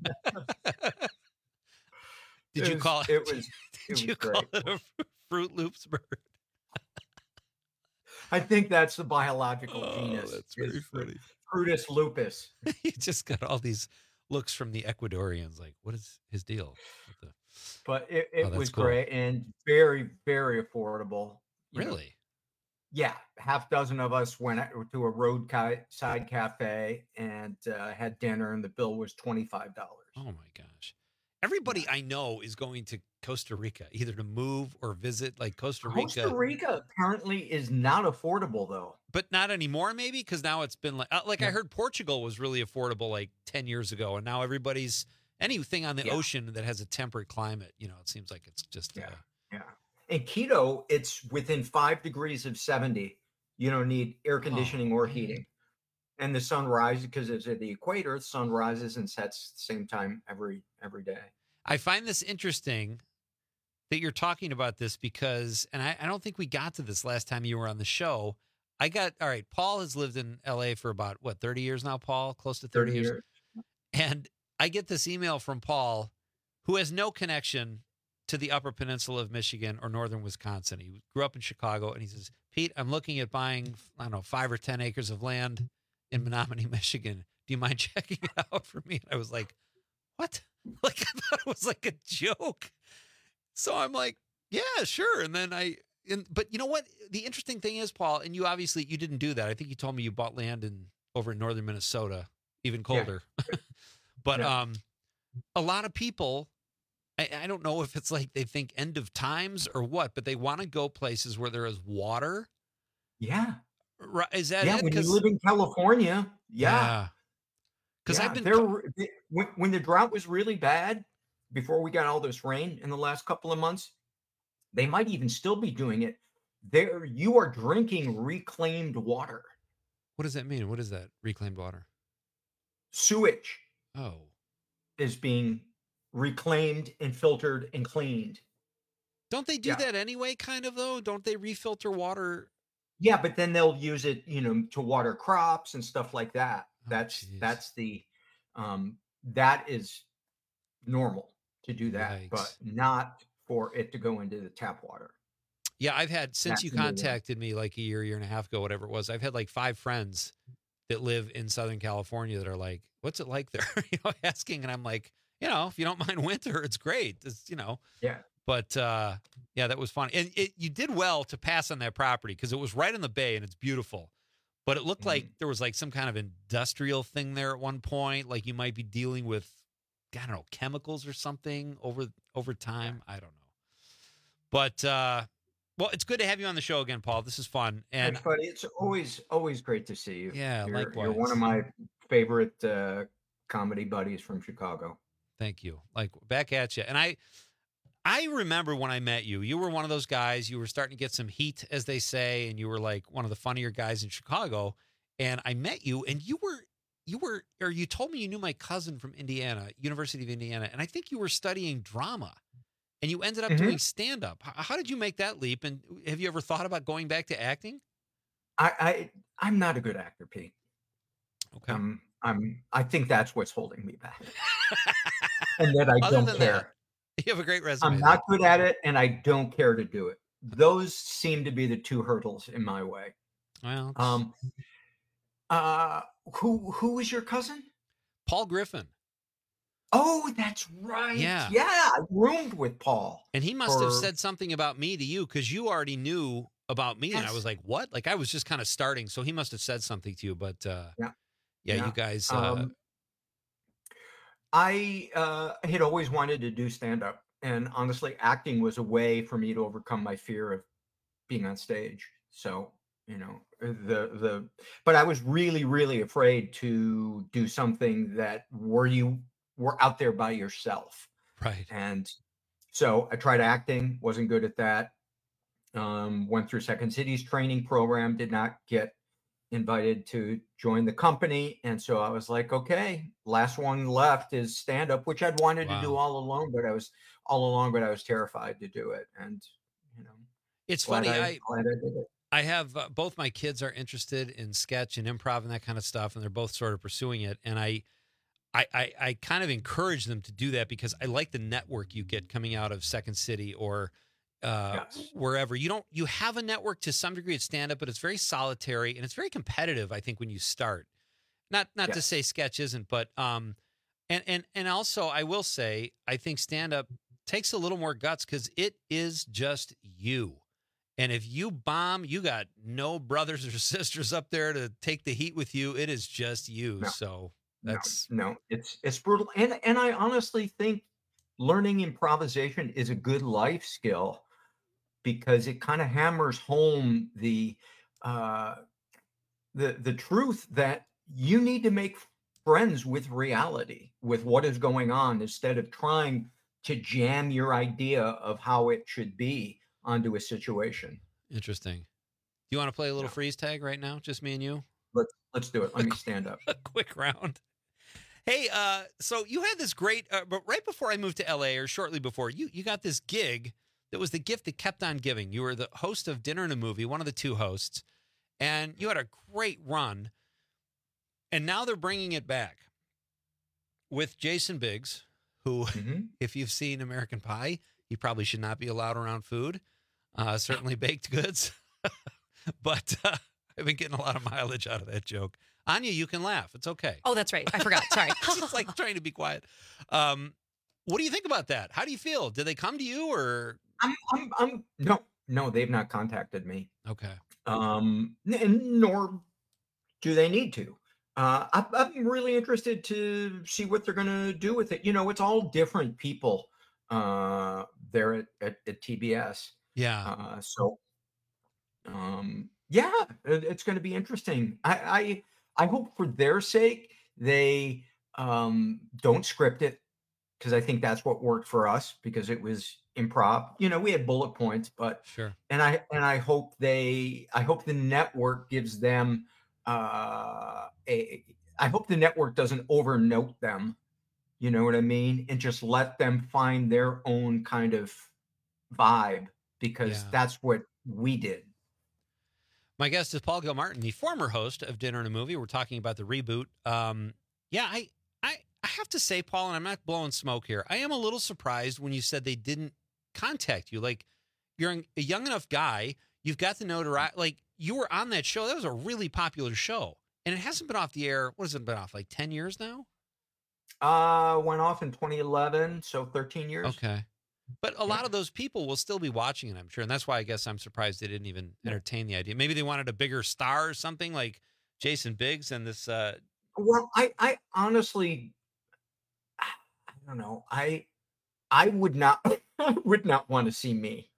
Did you call it a Fruit Loops bird? I think that's the biological genus. That's very funny. Fruitus lupus. You just got all these looks from the Ecuadorians. Like, what is his deal? But it was cool. Great and very, very affordable. Really? Yeah. Half dozen of us went to a roadside cafe and had dinner, and the bill was $25. Oh my gosh. Everybody I know is going to Costa Rica, either to move or visit, like Costa Rica. Costa Rica apparently is not affordable, though. But not anymore, maybe? Because now it's been I heard Portugal was really affordable like 10 years ago, and now anything on the ocean that has a temperate climate, it seems like it's just... Yeah. In Quito, it's within 5 degrees of 70. You don't need air conditioning or heating. And the sun rises, because it's at the equator, the sun rises and sets at the same time every day. I find this interesting that you're talking about this because, and I don't think we got to this last time you were on the show. All right, Paul has lived in LA for about, 30 years now, Paul? Close to 30 years. And I get this email from Paul, who has no connection to the Upper Peninsula of Michigan or Northern Wisconsin. He grew up in Chicago, and he says, Pete, I'm looking at buying, 5 or 10 acres of land in Menominee, Michigan. Do you mind checking it out for me? And I was like, what? Like, I thought it was like a joke. So I'm like, yeah, sure. And then but you know what? The interesting thing is, Paul, and you didn't do that. I think you told me you bought land over in northern Minnesota, even colder. Yeah. But a lot of people, I don't know if it's like they think end of times or what, but they want to go places where there is water. Yeah. Right. Is that it? When you live in California. Yeah. Because Yeah, I've been when the drought was really bad, before we got all this rain in the last couple of months, they might even still be doing it. There, you are drinking reclaimed water, What does that mean? What is that? Reclaimed water. sewage Oh, is being reclaimed and filtered and cleaned. don't they do Yeah. that anyway? Kind of though. Don't they refilter water? Yeah, but then they'll use it, to water crops and stuff like that. That's that is normal to do that, but Yikes. not for it to go into the tap water. Yeah, I've had since That's you the new one. contacted me like a year and a half ago, whatever it was. I've had like 5 friends that live in Southern California that are like, "What's it like there?" Asking, and I'm like, if you don't mind winter, it's great. It's Yeah. But yeah, that was fun, and you did well to pass on that property because it was right in the bay and it's beautiful. But it looked like there was like some kind of industrial thing there at one point, like you might be dealing with, I don't know, chemicals or something over time. I don't know, but well, it's good to have you on the show again, Paul. This is fun, and Thanks, buddy. It's always great to see you. Yeah, you're likewise. one of my favorite comedy buddies from Chicago. Thank you. Like back at you. And I remember when I met you, you were one of those guys, you were starting to get some heat, as they say, and you were like one of the funnier guys in Chicago. And I met you and you told me you knew my cousin from Indiana, University of Indiana. And I think you were studying drama and you ended up doing stand-up. How did you make that leap? And have you ever thought about going back to acting? I'm not a good actor, Pete. Okay. I think that's what's holding me back. And that I Other don't than care. that, you have a great resume. I'm not good at it, and I don't care to do it. Those seem to be the 2 hurdles in my way. Well, who is your cousin? Paul Griffin. Oh, that's right. Yeah. I roomed with Paul. And he must have said something about me to you because you already knew about me. And I was like, what? Like I was just kind of starting. So he must have said something to you. But you guys. I had always wanted to do stand-up. And honestly, acting was a way for me to overcome my fear of being on stage. So, but I was really, really afraid to do something that were out there by yourself. Right. And so I tried acting, wasn't good at that. Went through Second City's training program, did not get invited to join the company. And so I was like, okay, last one left is stand-up, which I'd wanted to do all along, but I was terrified to do it. And, it's funny. glad I did it. I have both my kids are interested in sketch and improv and that kind of stuff. And they're both sort of pursuing it. And I kind of encourage them to do that because I like the network you get coming out of Second City or wherever. You have a network to some degree at stand-up, but it's very solitary and it's very competitive, I think, when you start. Not to say sketch isn't, but and also I will say I think stand-up takes a little more guts because it is just you. And if you bomb, you got no brothers or sisters up there to take the heat with you. It is just you. No. So no, it's brutal. And I honestly think learning improvisation is a good life skill because it kind of hammers home the truth that you need to make friends with reality, with what is going on, instead of trying to jam your idea of how it should be onto a situation. Interesting. Do you want to play a little freeze tag right now? Just me and you? Let's do it. Let me stand up. A quick round. Hey, so you had this great, but right before I moved to LA or shortly before, you got this gig that was the gift that kept on giving. You were the host of Dinner and a Movie, one of the 2 hosts, and you had a great run. And now they're bringing it back with Jason Biggs, who, if you've seen American Pie, he probably should not be allowed around food, certainly baked goods. But I've been getting a lot of mileage out of that joke. Anya, you can laugh. It's okay. Oh, that's right. I forgot. Sorry. It's like trying to be quiet. What do you think about that? How do you feel? Did they come to you or? No, they've not contacted me. Okay. Nor do they need to. I'm really interested to see what they're going to do with it. It's all different people there at TBS. Yeah. It's going to be interesting. I hope for their sake they Don't script it, because I think that's what worked for us, because it was improv. We had bullet points, but sure. And I hope the network gives them I hope the network doesn't overnote them. You know what I mean? And just let them find their own kind of vibe, because that's what we did. My guest is Paul Gilmartin, the former host of Dinner and a Movie. We're talking about the reboot. I have to say, Paul, and I'm not blowing smoke here, I am a little surprised when you said they didn't contact you. Like, you're a young enough guy, you've got the notoriety, like, you were on that show. That was a really popular show. And it hasn't been off the air, what has it been off, like 10 years now? Went off in 2011, so 13 years. Okay. But a lot of those people will still be watching it, I'm sure. And that's why I guess I'm surprised they didn't even entertain the idea. Maybe they wanted a bigger star or something, like Jason Biggs and this. Well, I honestly, I don't know. I would not want to see me.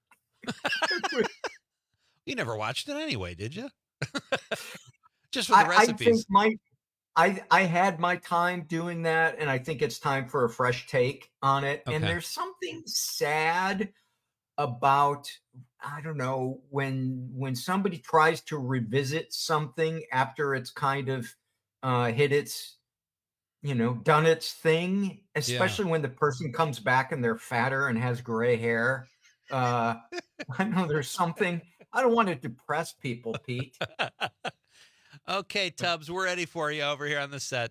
You never watched it anyway, did you? Just for the recipes. I had my time doing that, and I think it's time for a fresh take on it. Okay. And there's something sad about, I don't know, when somebody tries to revisit something after it's kind of hit its, done its thing, especially when the person comes back and they're fatter and has gray hair. I know there's something. I don't want to depress people, Pete. Okay, Tubbs, we're ready for you over here on the set.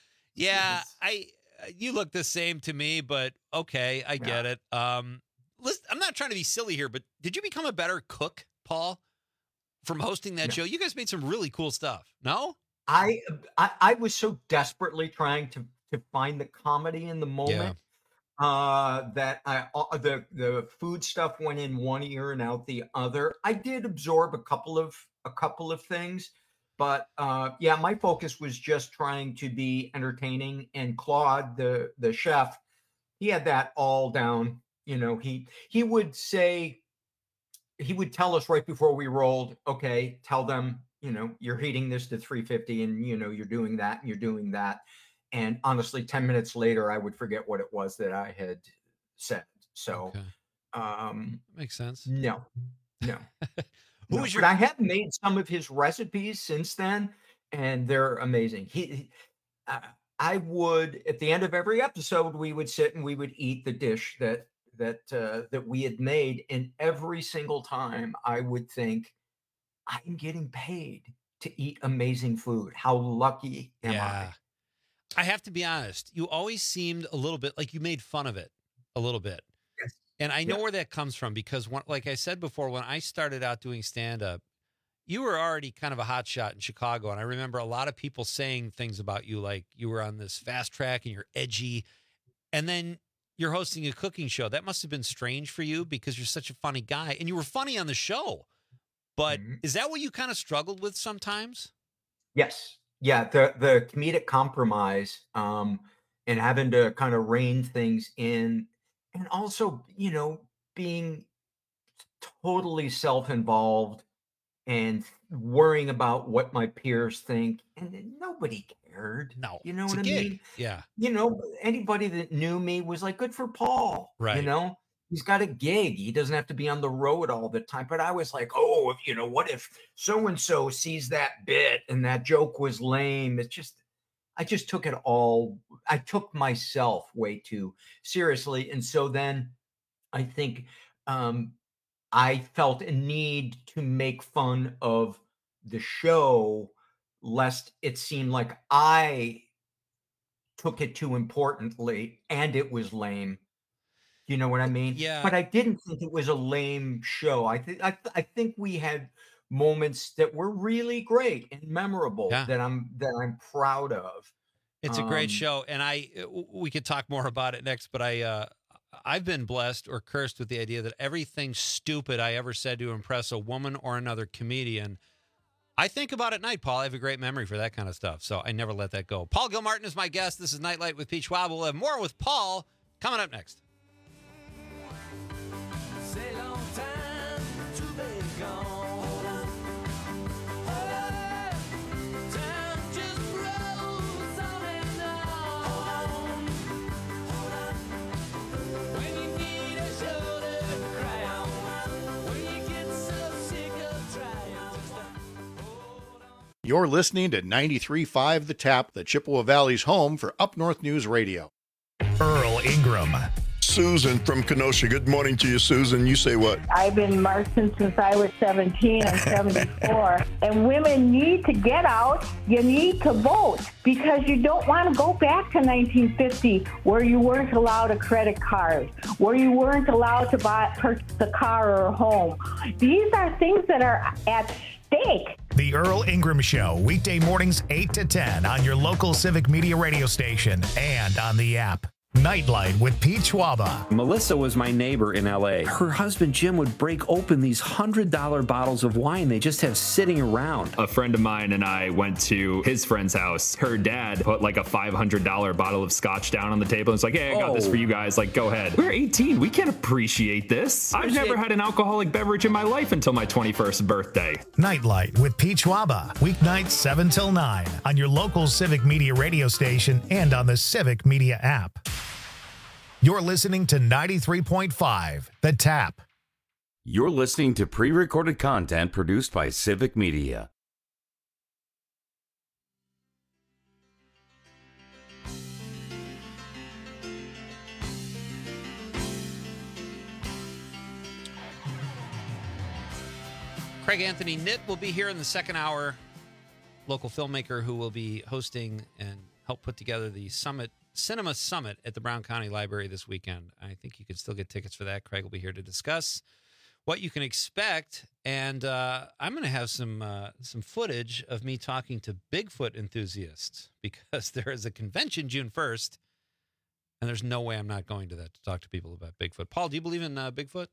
You look the same to me, but okay, I get it. Listen, I'm not trying to be silly here, but did you become a better cook, Paul, from hosting that show? You guys made some really cool stuff. No? I was so desperately trying to find the comedy in the moment that the food stuff went in one ear and out the other. I did absorb a couple of things. But my focus was just trying to be entertaining. And Claude, the chef, he had that all down. He would tell us right before we rolled, okay, tell them, you're heating this to 350 and, you're doing that and you're doing that. And honestly, 10 minutes later, I would forget what it was that I had said. So, makes sense. No. But I have made some of his recipes since then, and they're amazing. I would, at the end of every episode, we would sit and we would eat the dish that we had made, and every single time I would think, I'm getting paid to eat amazing food. How lucky am I? I have to be honest. You always seemed a little bit like you made fun of it a little bit. And I know where that comes from, because like I said before, when I started out doing stand-up, you were already kind of a hot shot in Chicago. And I remember a lot of people saying things about you, like you were on this fast track and you're edgy. And then you're hosting a cooking show. That must have been strange for you, because you're such a funny guy. And you were funny on the show. But is that what you kind of struggled with sometimes? Yes. Yeah, the comedic compromise and having to kind of rein things in. And also, being totally self-involved and worrying about what my peers think. And nobody cared. No. You know what I mean? Yeah. Anybody that knew me was like, good for Paul. Right. He's got a gig. He doesn't have to be on the road all the time. But I was like, oh, what if so-and-so sees that bit and that joke was lame? I just took it all. I took myself way too seriously. And so then I think I felt a need to make fun of the show, lest it seemed like I took it too importantly and it was lame. You know what I mean? Yeah. But I didn't think it was a lame show. I think we had moments that were really great and memorable that I'm proud of. It's a great show, and we could talk more about it next. But I've been blessed or cursed with the idea that everything stupid I ever said to impress a woman or another comedian, I think about at night, Paul. I have a great memory for that kind of stuff, so I never let that go. Paul Gilmartin is my guest. This is Nightlight with Pete Schwab. We'll have more with Paul coming up next. You're listening to 93.5 The Tap, the Chippewa Valley's home for Up North News Radio. Earl Ingram. Susan from Kenosha. Good morning to you, Susan. You say what? I've been marching since I was 17. I'm 74. And women need to get out. You need to vote because you don't want to go back to 1950 where you weren't allowed a credit card, where you weren't allowed to purchase a car or a home. These are things that are at stake. The Earl Ingram Show, weekday mornings 8 to 10 on your local Civic Media radio station and on the app. Nightlight with Pete Schwaba. Melissa was my neighbor in L.A. Her husband, Jim, would break open these $100 bottles of wine they just have sitting around. A friend of mine and I went to his friend's house. Her dad put like a $500 bottle of scotch down on the table and was like, hey, I got this for you guys. Like, go ahead. We're 18. We can't appreciate this. I've never had an alcoholic beverage in my life until my 21st birthday. Nightlight with Pete Schwaba. Weeknights 7 till 9 on your local Civic Media radio station and on the Civic Media app. You're listening to 93.5 The Tap. You're listening to pre-recorded content produced by Civic Media. Craig Anthony Nitt will be here in the second hour. Local filmmaker who will be hosting and help put together the Cinema Summit at the Brown County Library this weekend. I think you can still get tickets for that. Craig will be here to discuss what you can expect, and I'm going to have some footage of me talking to Bigfoot enthusiasts because there is a convention June 1st, and there's no way I'm not going to that to talk to people about Bigfoot. Paul, do you believe in Bigfoot?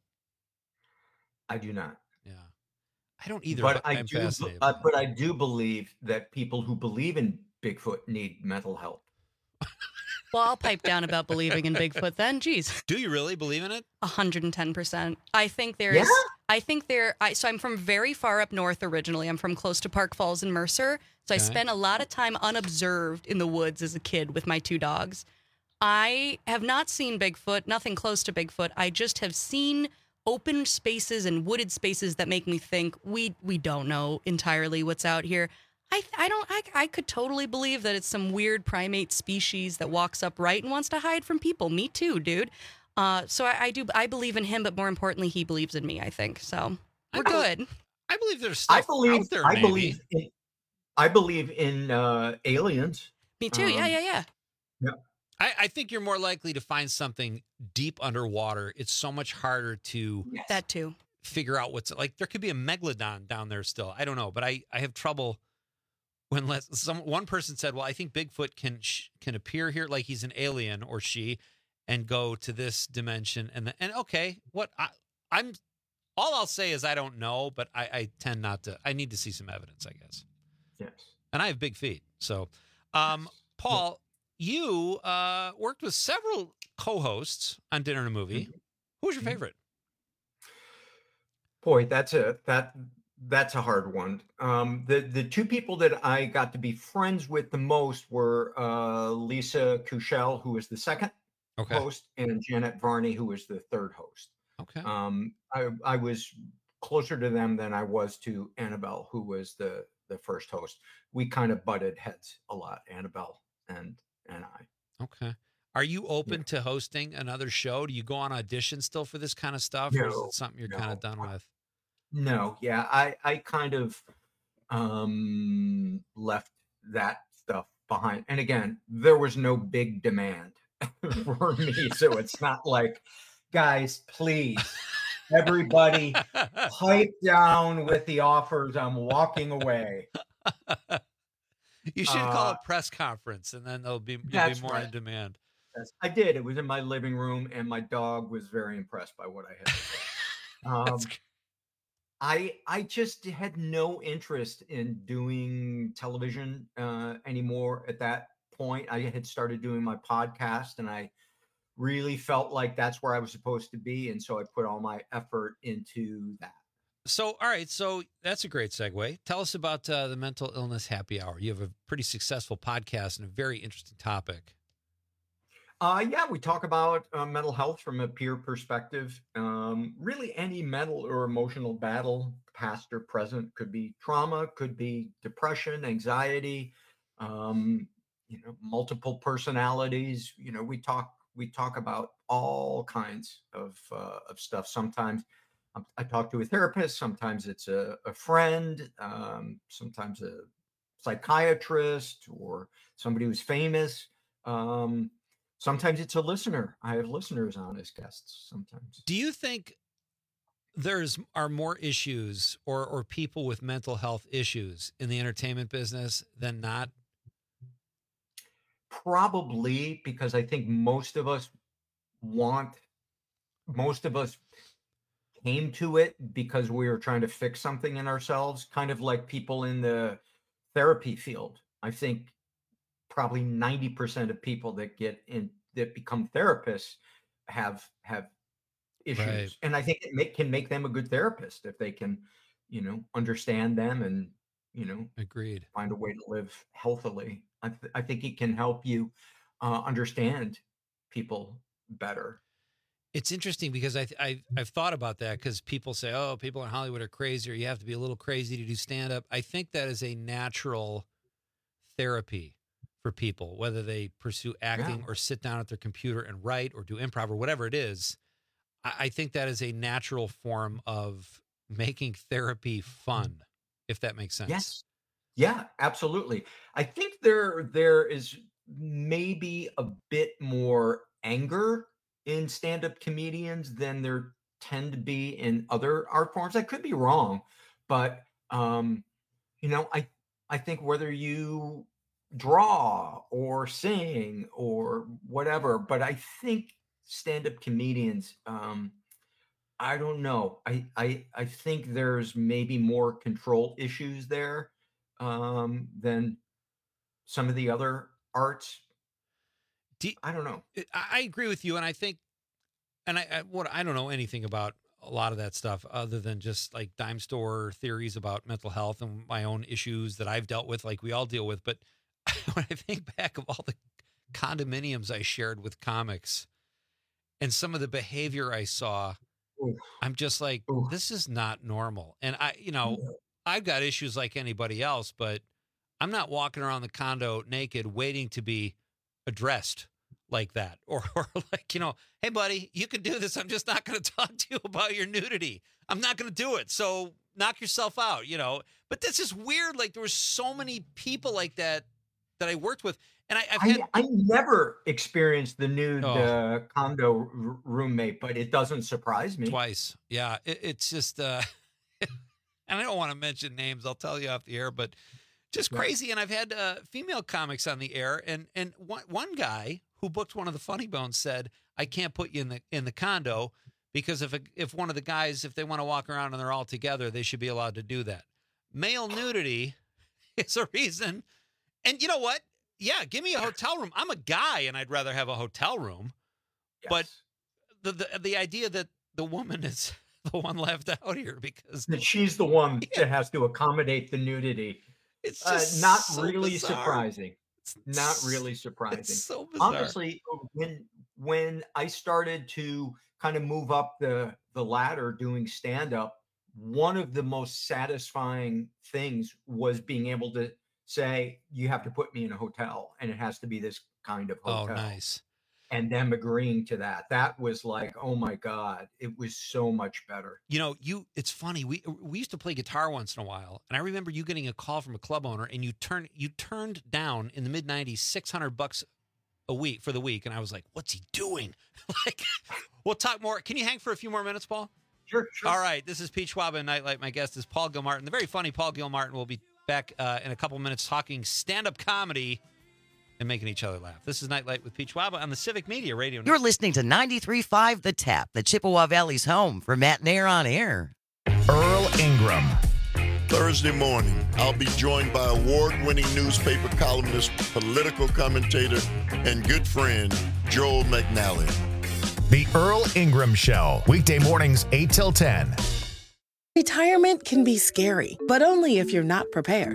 I do not. Yeah, I don't either. But I'm fascinated. But I do believe that people who believe in Bigfoot need mental help. Well, I'll pipe down about believing in Bigfoot then. Jeez. Do you really believe in it? 110%. I think there is. Yeah? So I'm from very far up north originally. I'm from close to Park Falls and Mercer. So I spent a lot of time unobserved in the woods as a kid with my two dogs. I have not seen Bigfoot, nothing close to Bigfoot. I just have seen open spaces and wooded spaces that make me think we don't know entirely what's out here. I could totally believe that it's some weird primate species that walks upright and wants to hide from people. Me too, dude. So I believe in him, but more importantly, he believes in me, I think. So we're good. I believe there's stuff out there, maybe. I believe in aliens. Me too. Yeah. I think you're more likely to find something deep underwater. It's so much harder to that too figure out what's like. There could be a megalodon down there still. I don't know, but I have trouble when one person said, "Well, I think Bigfoot can appear here like he's an alien or she, and go to this dimension." And okay, what I'm all I'll say is I don't know, but I tend not to. I need to see some evidence, I guess. Yes, and I have big feet, so Paul. You worked with several co-hosts on Dinner and a Movie. Mm-hmm. Who was your favorite? Boy, that's a hard one. The two people that I got to be friends with the most were Lisa Kuchel, who was the second host, and Janet Varney, who was the third host. Okay. I was closer to them than I was to Annabelle, who was the first host. We kind of butted heads a lot, Annabelle and I. Okay. Are you open to hosting another show? Do you go on audition still for this kind of stuff? No, or is it something you're kind of done with? No. Yeah. I kind of left that stuff behind. And again, there was no big demand for me. So it's not like, guys, please, everybody pipe down with the offers. I'm walking away. You should call a press conference, and then you'll be more in demand. Yes, I did. It was in my living room, and my dog was very impressed by what I had to say. I just had no interest in doing television anymore at that point. I had started doing my podcast, and I really felt like that's where I was supposed to be, and so I put all my effort into that. So, all right. So that's a great segue. Tell us about the Mental Illness Happy Hour. You have a pretty successful podcast and a very interesting topic. Yeah, we talk about mental health from a peer perspective. Really, any mental or emotional battle, past or present, could be trauma, could be depression, anxiety, multiple personalities. We talk about all kinds of stuff. Sometimes I talk to a therapist. Sometimes it's a friend. Sometimes a psychiatrist or somebody who's famous. Sometimes it's a listener. I have listeners on as guests sometimes. Do you think are more issues or people with mental health issues in the entertainment business than not? Probably, because I think most of us came to it because we were trying to fix something in ourselves, kind of like people in the therapy field. I think probably 90% of people that become therapists have issues. Right. And I think it can make them a good therapist if they can, understand them and, agreed, find a way to live healthily. I think it can help you understand people better. It's interesting because I've thought about that, because people say, oh, people in Hollywood are crazy, or you have to be a little crazy to do stand-up. I think that is a natural therapy for people, whether they pursue acting or sit down at their computer and write or do improv or whatever it is. I think that is a natural form of making therapy fun, if that makes sense. Yes. Yeah, absolutely. I think there is maybe a bit more anger in stand-up comedians than there tend to be in other art forms. I could be wrong, but I think whether you draw or sing or whatever, but I think stand-up comedians, I don't know. I think there's maybe more control issues there than some of the other arts. I don't know. I agree with you, and I think, and I don't know anything about a lot of that stuff other than just like dime store theories about mental health and my own issues that I've dealt with, like we all deal with. But when I think back of all the condominiums I shared with comics and some of the behavior I saw, I'm just like, this is not normal. And I've got issues like anybody else, but I'm not walking around the condo naked waiting to be addressed like that. Or like, hey, buddy, you can do this. I'm just not going to talk to you about your nudity. I'm not going to do it. So knock yourself out, But this is weird. Like, there were so many people like that I worked with. And I never experienced the nude condo roommate, but it doesn't surprise me. Twice. Yeah. It's just, and I don't want to mention names. I'll tell you off the air, but just crazy. And I've had female comics on the air, and one guy who booked one of the Funny Bones said, I can't put you in the condo because if one of the guys, if they want to walk around and they're all together, they should be allowed to do that. Male nudity is a reason. And you know what? Yeah, give me a hotel room. I'm a guy, and I'd rather have a hotel room. Yes. But the idea that the woman is the one left out here because that she's the one that has to accommodate the nudity. It's just not so really bizarre. Surprising. Not really surprising. It's so bizarre. Honestly, when I started to kind of move up the ladder doing stand-up, one of the most satisfying things was being able to say, you have to put me in a hotel, and it has to be this kind of hotel. Oh, nice. And them agreeing to that. That was like, oh my God, it was so much better. It's funny. We used to play guitar once in a while, and I remember you getting a call from a club owner, and you turned down in the mid '90s $600 a week for the week, and I was like, what's he doing? Like, we'll talk more. Can you hang for a few more minutes, Paul? Sure. All right. This is Pete Schwab and Nightlight. My guest is Paul Gilmartin. The very funny Paul Gilmartin will be back in a couple minutes talking stand-up comedy and making each other laugh. This is Nightlight with Pete Schwab on the Civic Media Radio. You're listening to 93.5 The Tap, the Chippewa Valley's home for Matt Nair on Air. Earl Ingram. Thursday morning, I'll be joined by award-winning newspaper columnist, political commentator, and good friend, Joel McNally. The Earl Ingram Show, weekday mornings 8 till 10. Retirement can be scary, but only if you're not prepared.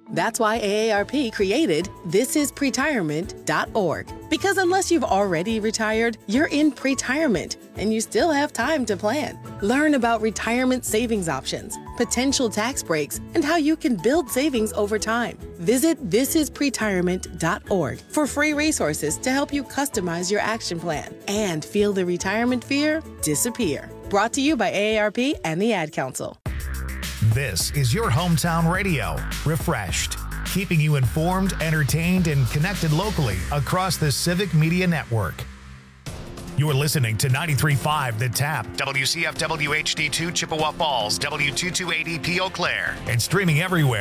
That's why AARP created thisispretirement.org. Because unless you've already retired, you're in pretirement, and you still have time to plan. Learn about retirement savings options, potential tax breaks, and how you can build savings over time. Visit thisispretirement.org for free resources to help you customize your action plan and feel the retirement fear disappear. Brought to you by AARP and the Ad Council. This is your hometown radio, refreshed, keeping you informed, entertained, and connected locally across the Civic Media Network. You're listening to 93.5 The Tap, WCFW HD2 Chippewa Falls, W228EP Eau Claire, and streaming everywhere.